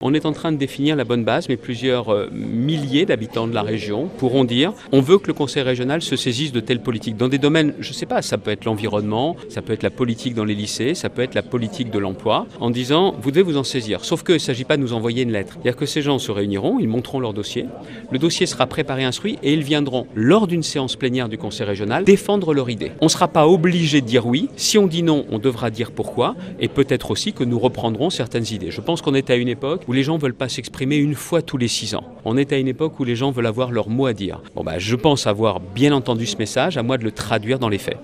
On est en train de définir la bonne base, mais plusieurs milliers d'habitants de la région pourront dire on veut que le conseil régional se saisisse de telle politique. Dans des domaines, je ne sais pas, ça peut être l'environnement, ça peut être la politique dans les lycées, ça peut être la politique de l'emploi, en disant vous devez vous en saisir. Sauf qu'il ne s'agit pas de nous envoyer une lettre. C'est-à-dire que ces gens se réuniront, ils montreront leur dossier, le dossier sera préparé, instruit, et ils viendront, lors d'une séance plénière du conseil régional, défendre leur idée. On ne sera pas obligé de dire oui. Si on dit non, on devra dire pourquoi, et peut-être aussi que nous reprendrons certaines idées. Je pense qu'on est à une époque où les gens ne veulent pas s'exprimer une fois tous les 6 ans. On est à une époque où les gens veulent avoir leur mot à dire. Je pense avoir bien entendu ce message, à moi de le traduire dans les faits.